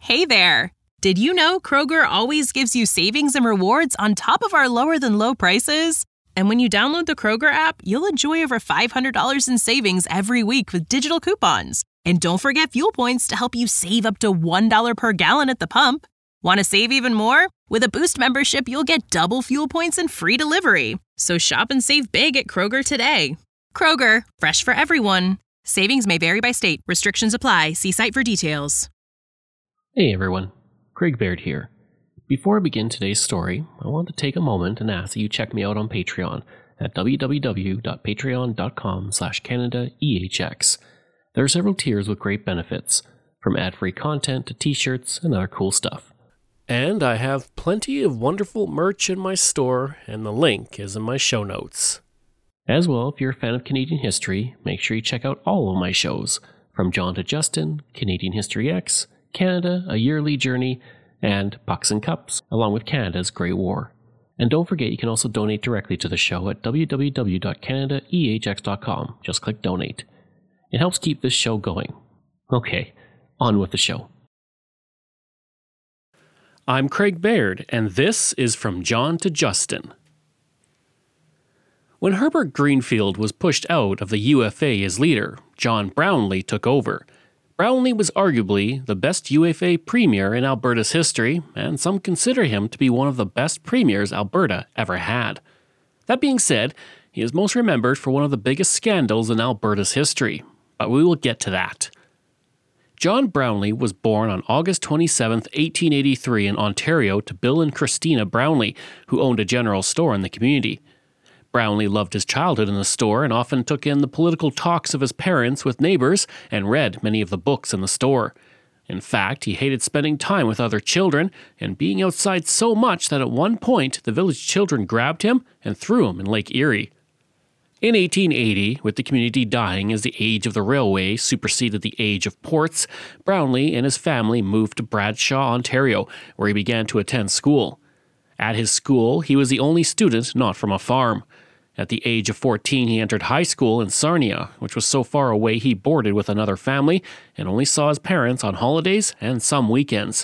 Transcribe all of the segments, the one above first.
Hey there! Did you know Kroger always gives you savings and rewards on top of our lower-than-low prices? And when you download the Kroger app, you'll enjoy over $500 in savings every week with digital coupons. And don't forget fuel points to help you save up to $1 per gallon at the pump. Want to save even more? With a Boost membership, you'll get double fuel points and free delivery. So shop and save big at Kroger today. Kroger, fresh for everyone. Savings may vary by state. Restrictions apply. See site for details. Hey everyone, Craig Baird here. Before I begin today's story, I want to take a moment and ask that you check me out on Patreon at www.patreon.com/CanadaEHX. There are several tiers with great benefits, from ad-free content to t-shirts and other cool stuff. And I have plenty of wonderful merch in my store, and the link is in my show notes. As well, if you're a fan of Canadian history, make sure you check out all of my shows, from John to Justin, Canadian History X, Canada, A Yearly Journey, and Pucks and Cups, along with Canada's Great War. And don't forget, you can also donate directly to the show at www.canadaehx.com. Just click donate. It helps keep this show going. Okay, on with the show. I'm Craig Baird, and this is From John to Justin. When Herbert Greenfield was pushed out of the UFA as leader, John Brownlee took over. Brownlee was arguably the best UFA premier in Alberta's history, and some consider him to be one of the best premiers Alberta ever had. That being said, he is most remembered for one of the biggest scandals in Alberta's history, but we will get to that. John Brownlee was born on August 27, 1883 in Ontario to Bill and Christina Brownlee, who owned a general store in the community. Brownlee loved his childhood in the store and often took in the political talks of his parents with neighbors and read many of the books in the store. In fact, he hated spending time with other children and being outside so much that at one point the village children grabbed him and threw him in Lake Erie. In 1880, with the community dying as the age of the railway superseded the age of ports, Brownlee and his family moved to Bradshaw, Ontario, where he began to attend school. At his school, he was the only student not from a farm. At the age of 14, he entered high school in Sarnia, which was so far away he boarded with another family and only saw his parents on holidays and some weekends.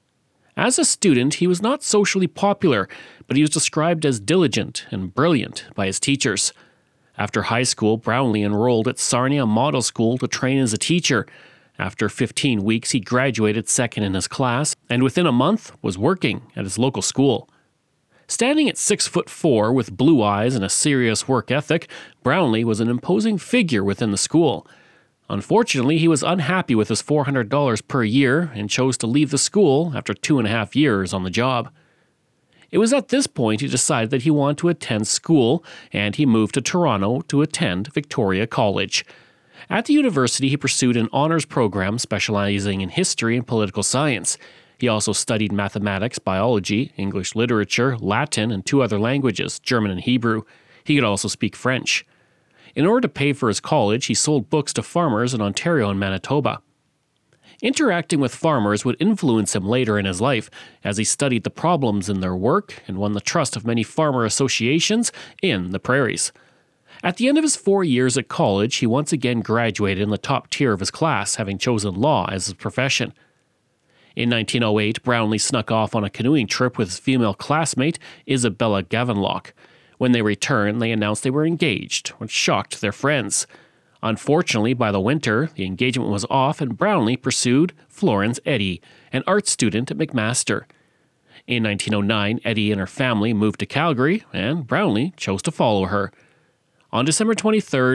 As a student, he was not socially popular, but he was described as diligent and brilliant by his teachers. After high school, Brownlee enrolled at Sarnia Model School to train as a teacher. After 15 weeks, he graduated second in his class, and within a month was working at his local school. Standing at 6'4" with blue eyes and a serious work ethic, Brownlee was an imposing figure within the school. Unfortunately, he was unhappy with his $400 per year and chose to leave the school after 2.5 years on the job. It was at this point he decided that he wanted to attend school, and he moved to Toronto to attend Victoria College. At the university, he pursued an honors program specializing in history and political science. He also studied mathematics, biology, English literature, Latin, and 2 other languages, German and Hebrew. He could also speak French. In order to pay for his college, he sold books to farmers in Ontario and Manitoba. Interacting with farmers would influence him later in his life, as he studied the problems in their work and won the trust of many farmer associations in the prairies. At the end of his 4 years at college, he once again graduated in the top tier of his class, having chosen law as his profession. In 1908, Brownlee snuck off on a canoeing trip with his female classmate, Isabella Gavenlock. When they returned, they announced they were engaged, which shocked their friends. Unfortunately, by the winter, the engagement was off and Brownlee pursued Florence Eddy, an art student at McMaster. In 1909, Eddy and her family moved to Calgary, and Brownlee chose to follow her. On December 23,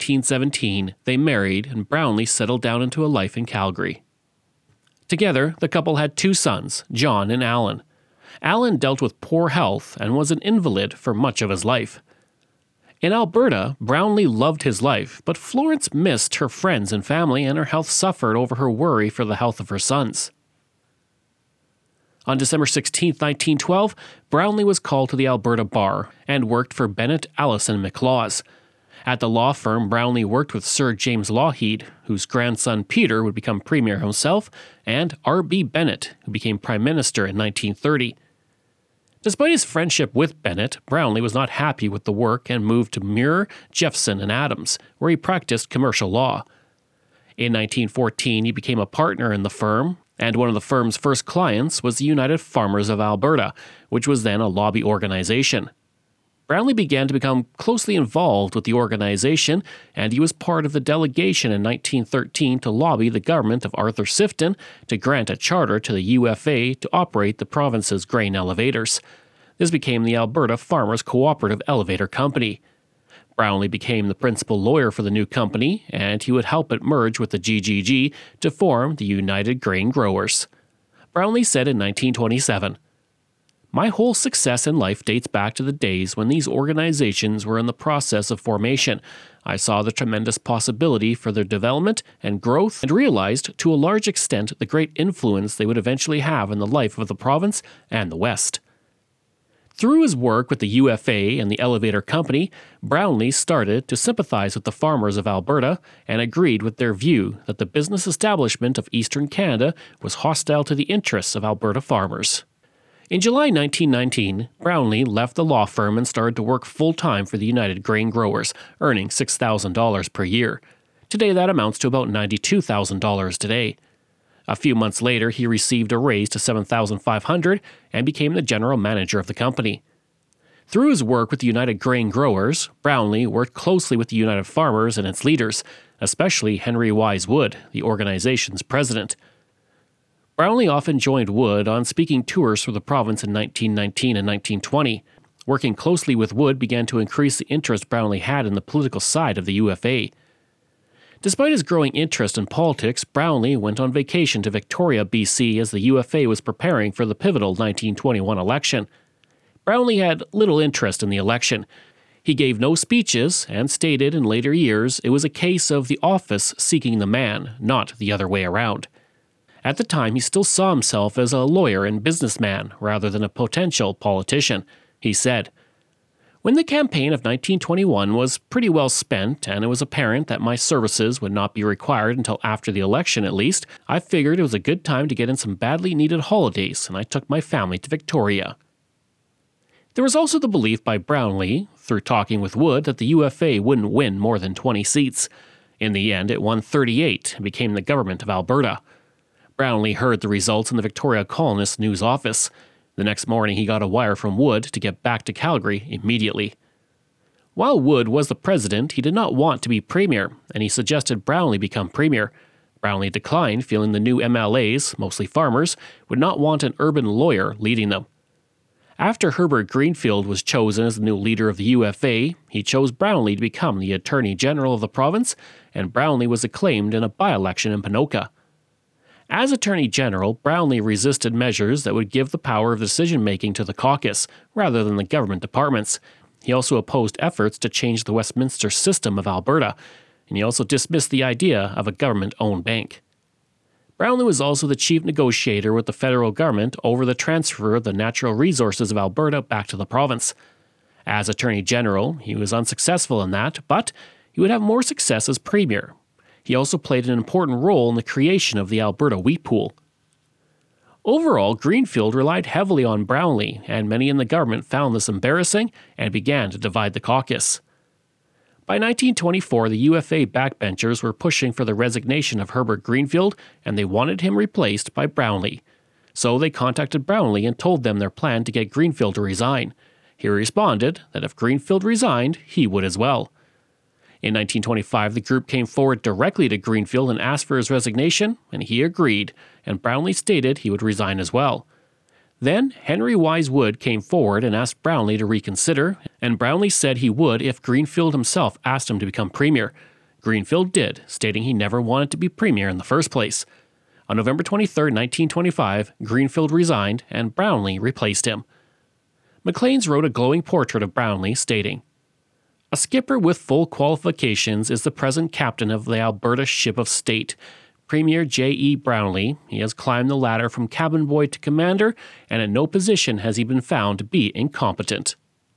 1917, they married and Brownlee settled down into a life in Calgary. Together, the couple had 2 sons, John and Alan. Alan dealt with poor health and was an invalid for much of his life. In Alberta, Brownlee loved his life, but Florence missed her friends and family, and her health suffered over her worry for the health of her sons. On December 16, 1912, Brownlee was called to the Alberta Bar and worked for Bennett, Allison McLaws. At the law firm, Brownlee worked with Sir James Lougheed, whose grandson Peter would become premier himself, and R.B. Bennett, who became prime minister in 1930. Despite his friendship with Bennett, Brownlee was not happy with the work and moved to Muir, Jeffson, and Adams, where he practiced commercial law. In 1914, he became a partner in the firm, And one of the firm's first clients was the United Farmers of Alberta, which was then a lobby organization. Brownlee began to become closely involved with the organization, and he was part of the delegation in 1913 to lobby the government of Arthur Sifton to grant a charter to the UFA to operate the province's grain elevators. This became the Alberta Farmers Cooperative Elevator Company. Brownlee became the principal lawyer for the new company, and he would help it merge with the GGG to form the United Grain Growers. Brownlee said in 1927, "My whole success in life dates back to the days when these organizations were in the process of formation. I saw the tremendous possibility for their development and growth and realized to a large extent the great influence they would eventually have in the life of the province and the West." Through his work with the UFA and the Elevator Company, Brownlee started to sympathize with the farmers of Alberta and agreed with their view that the business establishment of Eastern Canada was hostile to the interests of Alberta farmers. In July 1919, Brownlee left the law firm and started to work full-time for the United Grain Growers, earning $6,000 per year. Today that amounts to about $92,000 today. A few months later, he received a raise to $7,500 and became the general manager of the company. Through his work with the United Grain Growers, Brownlee worked closely with the United Farmers and its leaders, especially Henry Wise Wood, the organization's president. Brownlee often joined Wood on speaking tours through the province in 1919 and 1920. Working closely with Wood began to increase the interest Brownlee had in the political side of the UFA. Despite his growing interest in politics, Brownlee went on vacation to Victoria, BC as the UFA was preparing for the pivotal 1921 election. Brownlee had little interest in the election. He gave no speeches and stated in later years it was a case of the office seeking the man, not the other way around. At the time, he still saw himself as a lawyer and businessman rather than a potential politician. He said, "When the campaign of 1921 was pretty well spent and it was apparent that my services would not be required until after the election at least, I figured it was a good time to get in some badly needed holidays and I took my family to Victoria." There was also the belief by Brownlee, through talking with Wood, that the UFA wouldn't win more than 20 seats. In the end, it won 38 and became the government of Alberta. Brownlee heard the results in the Victoria Colonist News office. The next morning, he got a wire from Wood to get back to Calgary immediately. While Wood was the president, he did not want to be premier, and he suggested Brownlee become premier. Brownlee declined, feeling the new MLAs, mostly farmers, would not want an urban lawyer leading them. After Herbert Greenfield was chosen as the new leader of the UFA, he chose Brownlee to become the Attorney General of the province, and Brownlee was acclaimed in a by-election in Ponoka. As Attorney General, Brownlee resisted measures that would give the power of decision-making to the caucus, rather than the government departments. He also opposed efforts to change the Westminster system of Alberta, and he also dismissed the idea of a government-owned bank. Brownlee was also the chief negotiator with the federal government over the transfer of the natural resources of Alberta back to the province. As Attorney General, he was unsuccessful in that, but he would have more success as Premier. He also played an important role in the creation of the Alberta Wheat Pool. Overall, Greenfield relied heavily on Brownlee, and many in the government found this embarrassing and began to divide the caucus. By 1924, the UFA backbenchers were pushing for the resignation of Herbert Greenfield, and they wanted him replaced by Brownlee. So they contacted Brownlee and told them their plan to get Greenfield to resign. He responded that if Greenfield resigned, he would as well. In 1925, the group came forward directly to Greenfield and asked for his resignation, and he agreed, and Brownlee stated he would resign as well. Then, Henry Wise Wood came forward and asked Brownlee to reconsider, and Brownlee said he would if Greenfield himself asked him to become premier. Greenfield did, stating he never wanted to be premier in the first place. On November 23, 1925, Greenfield resigned, and Brownlee replaced him. Maclean's wrote a glowing portrait of Brownlee, stating, "A skipper with full qualifications is the present captain of the Alberta Ship of State, Premier J.E. Brownlee. He has climbed the ladder from cabin boy to commander, and in no position has he been found to be incompetent."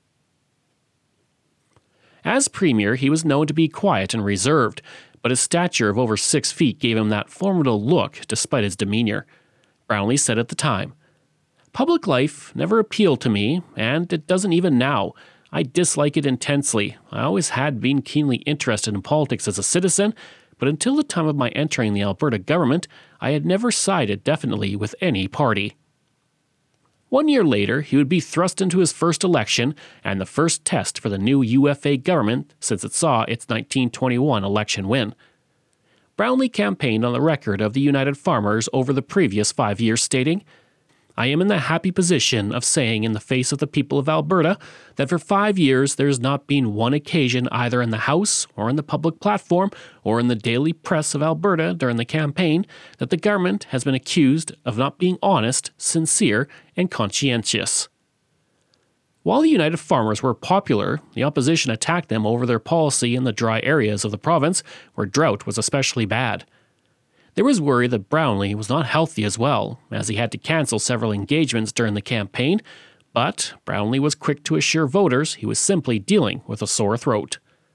As Premier, he was known to be quiet and reserved, but his stature of over 6 feet gave him that formidable look despite his demeanor. Brownlee said at the time, "Public life never appealed to me, and it doesn't even now. I dislike it intensely. I always had been keenly interested in politics as a citizen, but until the time of my entering the Alberta government, I had never sided definitely with any party. 1 year later, he would be thrust into his first election and the first test for the new UFA government since it saw its 1921 election win. Brownlee campaigned on the record of the United Farmers over the previous 5 years, stating, "I am in the happy position of saying in the face of the people of Alberta that for 5 years there has not been one occasion either in the House or in the public platform or in the daily press of Alberta during the campaign that the government has been accused of not being honest, sincere, and conscientious." While the United Farmers were popular, the opposition attacked them over their policy in the dry areas of the province where drought was especially bad. There was worry that Brownlee was not healthy as well, as he had to cancel several engagements during the campaign, but Brownlee was quick to assure voters he was simply dealing with a sore throat.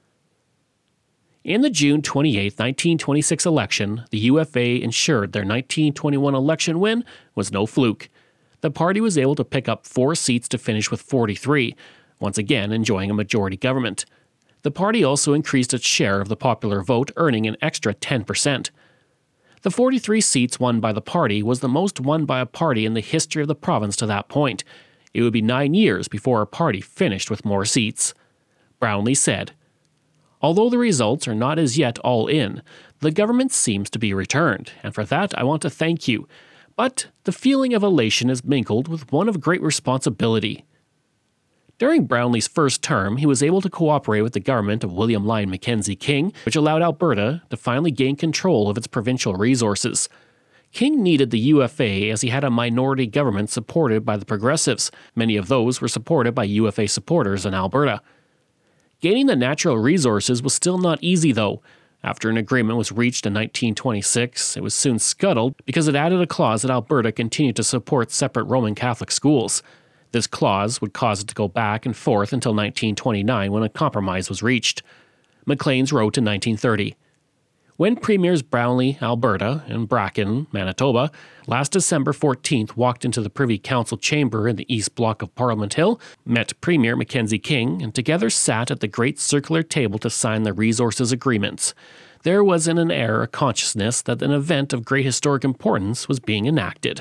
In the June 28, 1926 election, the UFA ensured their 1921 election win was no fluke. The party was able to pick up 4 seats to finish with 43, once again enjoying a majority government. The party also increased its share of the popular vote, earning an extra 10%. The 43 seats won by the party was the most won by a party in the history of the province to that point. It would be 9 years before a party finished with more seats. Brownlee said, "Although the results are not as yet all in, the government seems to be returned, and for that I want to thank you. But the feeling of elation is mingled with one of great responsibility." During Brownlee's first term, he was able to cooperate with the government of William Lyon Mackenzie King, which allowed Alberta to finally gain control of its provincial resources. King needed the UFA as he had a minority government supported by the Progressives. Many of those were supported by UFA supporters in Alberta. Gaining the natural resources was still not easy, though. After an agreement was reached in 1926, it was soon scuttled because it added a clause that Alberta continued to support separate Roman Catholic schools. This clause would cause it to go back and forth until 1929 when a compromise was reached. Maclean's wrote in 1930, "When Premiers Brownlee, Alberta, and Bracken, Manitoba, last December 14th walked into the Privy Council chamber in the East Block of Parliament Hill, met Premier Mackenzie King, and together sat at the great circular table to sign the resources agreements, there was in an air a consciousness that an event of great historic importance was being enacted."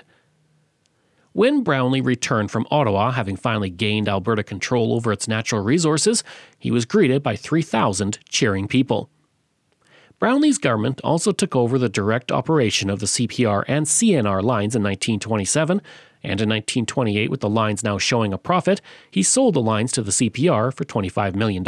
When Brownlee returned from Ottawa, having finally gained Alberta control over its natural resources, he was greeted by 3,000 cheering people. Brownlee's government also took over the direct operation of the CPR and CNR lines in 1927, and in 1928, with the lines now showing a profit, he sold the lines to the CPR for $25 million.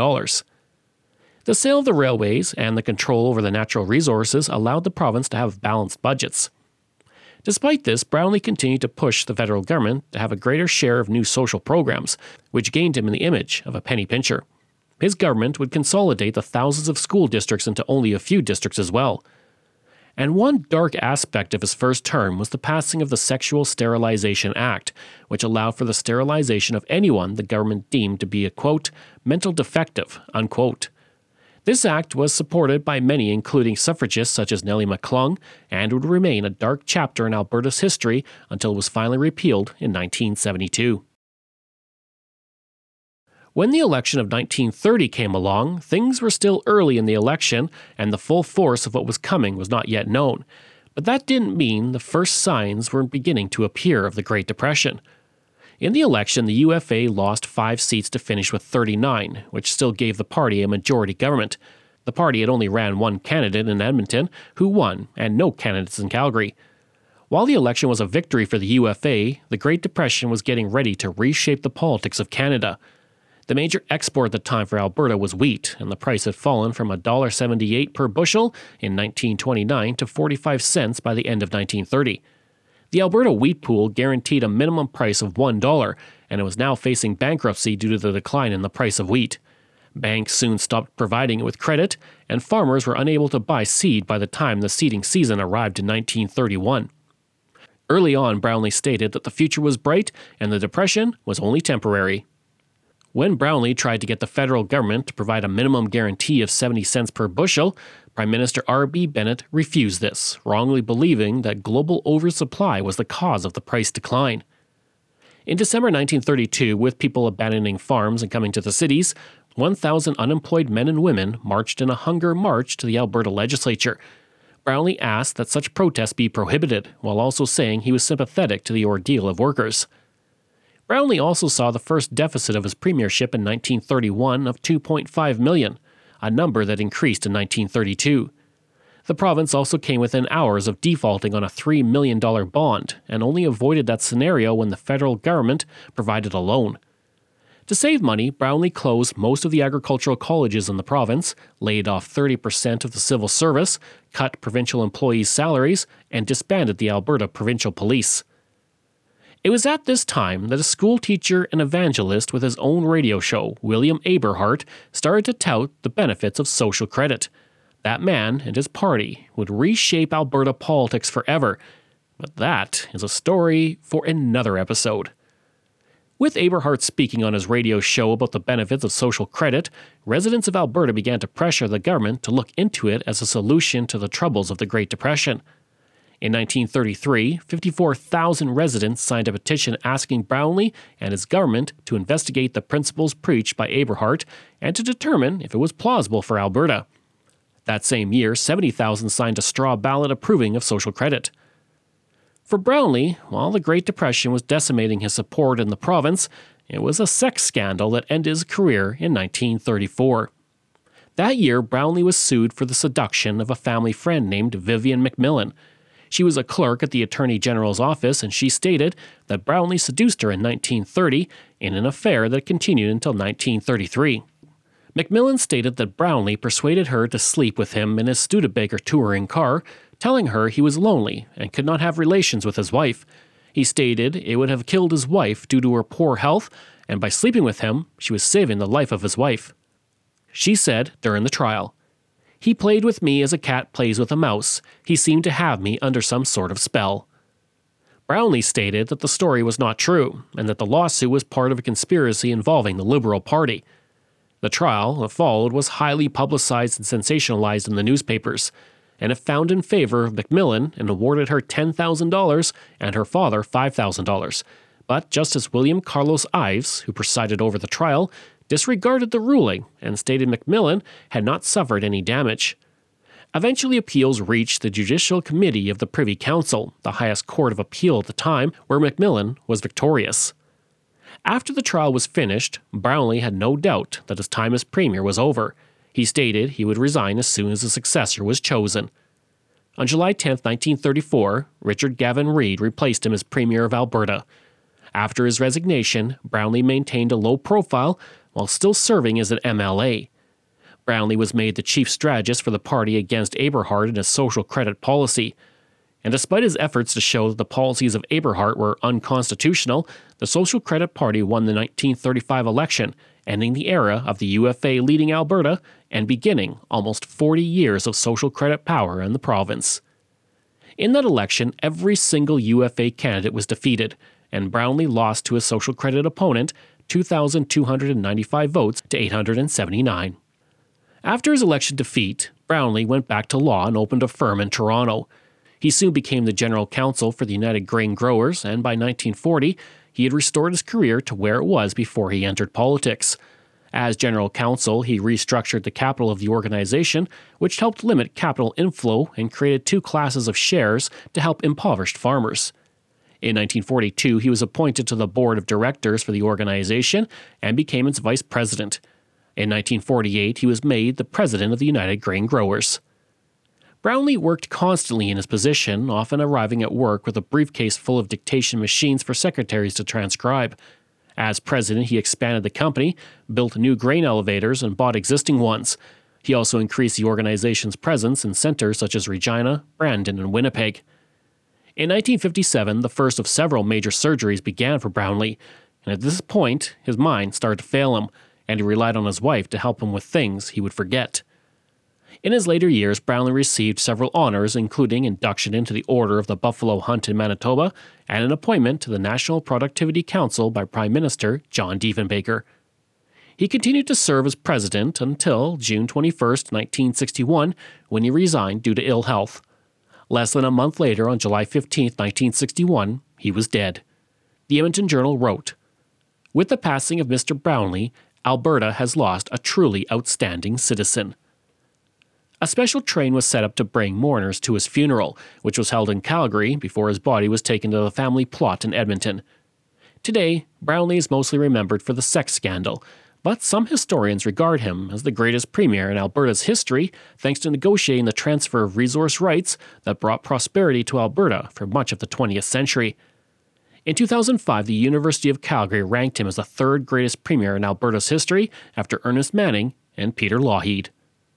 The sale of the railways and the control over the natural resources allowed the province to have balanced budgets. Despite this, Brownlee continued to push the federal government to have a greater share of new social programs, which gained him in the image of a penny pincher. His government would consolidate the thousands of school districts into only a few districts as well. And one dark aspect of his first term was the passing of the Sexual Sterilization Act, which allowed for the sterilization of anyone the government deemed to be a, quote, mental defective, unquote. This act was supported by many, including suffragists such as Nellie McClung, and would remain a dark chapter in Alberta's history until it was finally repealed in 1972. When the election of 1930 came along, things were still early in the election, and the full force of what was coming was not yet known. But that didn't mean the first signs were beginning to appear of the Great Depression. In the election, the UFA lost 5 seats to finish with 39, which still gave the party a majority government. The party had only ran one candidate in Edmonton, who won, and no candidates in Calgary. While the election was a victory for the UFA, the Great Depression was getting ready to reshape the politics of Canada. The major export at the time for Alberta was wheat, and the price had fallen from $1.78 per bushel in 1929 to 45 cents by the end of 1930. The Alberta Wheat Pool guaranteed a minimum price of $1, and it was now facing bankruptcy due to the decline in the price of wheat. Banks soon stopped providing it with credit, and farmers were unable to buy seed by the time the seeding season arrived in 1931. Early on, Brownlee stated that the future was bright and the Depression was only temporary. When Brownlee tried to get the federal government to provide a minimum guarantee of 70 cents per bushel, Prime Minister R.B. Bennett refused this, wrongly believing that global oversupply was the cause of the price decline. In December 1932, with people abandoning farms and coming to the cities, 1,000 unemployed men and women marched in a hunger march to the Alberta legislature. Brownlee asked that such protests be prohibited, while also saying he was sympathetic to the ordeal of workers. Brownlee also saw the first deficit of his premiership in 1931 of $2.5 million, a number that increased in 1932. The province also came within hours of defaulting on a $3 million bond, and only avoided that scenario when the federal government provided a loan. To save money, Brownlee closed most of the agricultural colleges in the province, laid off 30% of the civil service, cut provincial employees' salaries, and disbanded the Alberta Provincial Police. It was at this time that a school teacher and evangelist with his own radio show, William Aberhart, started to tout the benefits of social credit. That man and his party would reshape Alberta politics forever, but that is a story for another episode. With Aberhart speaking on his radio show about the benefits of social credit, residents of Alberta began to pressure the government to look into it as a solution to the troubles of the Great Depression. In 1933, 54,000 residents signed a petition asking Brownlee and his government to investigate the principles preached by Aberhart and to determine if it was plausible for Alberta. That same year, 70,000 signed a straw ballot approving of social credit. For Brownlee, while the Great Depression was decimating his support in the province, it was a sex scandal that ended his career in 1934. That year, Brownlee was sued for the seduction of a family friend named Vivian McMillan. She was a clerk at the Attorney General's office, and she stated that Brownlee seduced her in 1930 in an affair that continued until 1933. McMillan stated that Brownlee persuaded her to sleep with him in his Studebaker touring car, telling her he was lonely and could not have relations with his wife. He stated it would have killed his wife due to her poor health, and by sleeping with him, she was saving the life of his wife. She said during the trial, "He played with me as a cat plays with a mouse. He seemed to have me under some sort of spell." Brownlee stated that the story was not true, and that the lawsuit was part of a conspiracy involving the Liberal Party. The trial that followed was highly publicized and sensationalized in the newspapers, and it found in favor of McMillan and awarded her $10,000 and her father $5,000. But Justice William Carlos Ives, who presided over the trial, disregarded the ruling and stated McMillan had not suffered any damage. Eventually, appeals reached the Judicial Committee of the Privy Council, the highest court of appeal at the time, where McMillan was victorious. After the trial was finished, Brownlee had no doubt that his time as premier was over. He stated he would resign as soon as a successor was chosen. On July 10, 1934, Richard Gavin Reid replaced him as Premier of Alberta. After his resignation, Brownlee maintained a low profile while still serving as an MLA. Brownlee was made the chief strategist for the party against Aberhart and his social credit policy. And despite his efforts to show that the policies of Aberhart were unconstitutional, the Social Credit Party won the 1935 election, ending the era of the UFA leading Alberta and beginning almost 40 years of social credit power in the province. In that election, every single UFA candidate was defeated, and Brownlee lost to his social credit opponent 2,295 votes to 879. After his election defeat, Brownlee went back to law and opened a firm in Toronto. He soon became the general counsel for the United Grain Growers, and by 1940, he had restored his career to where it was before he entered politics. As general counsel, he restructured the capital of the organization, which helped limit capital inflow and created two classes of shares to help impoverished farmers. In 1942, he was appointed to the board of directors for the organization and became its vice president. In 1948, he was made the president of the United Grain Growers. Brownlee worked constantly in his position, often arriving at work with a briefcase full of dictation machines for secretaries to transcribe. As president, he expanded the company, built new grain elevators, and bought existing ones. He also increased the organization's presence in centers such as Regina, Brandon, and Winnipeg. In 1957, the first of several major surgeries began for Brownlee, and at this point, his mind started to fail him, and he relied on his wife to help him with things he would forget. In his later years, Brownlee received several honors, including induction into the Order of the Buffalo Hunt in Manitoba and an appointment to the National Productivity Council by Prime Minister John Diefenbaker. He continued to serve as president until June 21, 1961, when he resigned due to ill health. Less than a month later, on July 15, 1961, he was dead. The Edmonton Journal wrote, "With the passing of Mr. Brownlee, Alberta has lost a truly outstanding citizen. A special train was set up to bring mourners to his funeral, which was held in Calgary before his body was taken to the family plot in Edmonton. Today, Brownlee is mostly remembered for the sex scandal, but some historians regard him as the greatest premier in Alberta's history thanks to negotiating the transfer of resource rights that brought prosperity to Alberta for much of the 20th century. In 2005, the University of Calgary ranked him as the third greatest premier in Alberta's history after Ernest Manning and Peter Lougheed.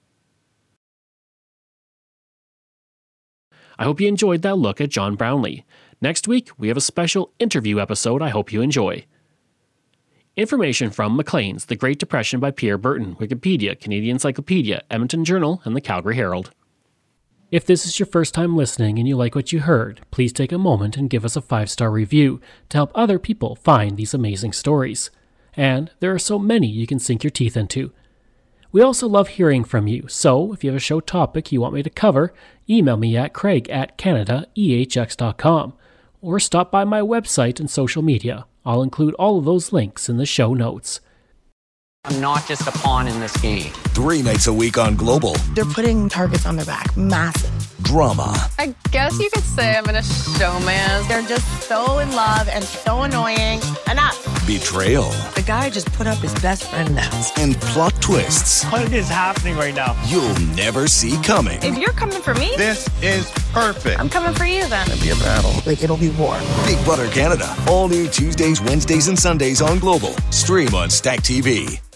I hope you enjoyed that look at John Brownlee. Next week, we have a special interview episode I hope you enjoy. Information from Maclean's The Great Depression by Pierre Burton, Wikipedia, Canadian Encyclopedia, Edmonton Journal, and the Calgary Herald. If this is your first time listening and you like what you heard, please take a moment and give us a 5-star review to help other people find these amazing stories. And there are so many you can sink your teeth into. We also love hearing from you, so if you have a show topic you want me to cover, email me at craig@canadaehx.com or stop by my website and social media. I'll include all of those links in the show notes. I'm not just a pawn in this game. 3 nights a week on Global. They're putting targets on their back. Massive. Drama. I guess you could say I'm in a showman. They're just so in love and so annoying. Enough. Betrayal. The guy just put up his best friend now. And plot twists What is happening right now? you'll never see coming. If you're coming for me, This is perfect. I'm coming for you then. Be a battle. Like, it'll be war. Big Brother Canada. All new Tuesdays, Wednesdays, and Sundays on Global. Stream on Stack TV.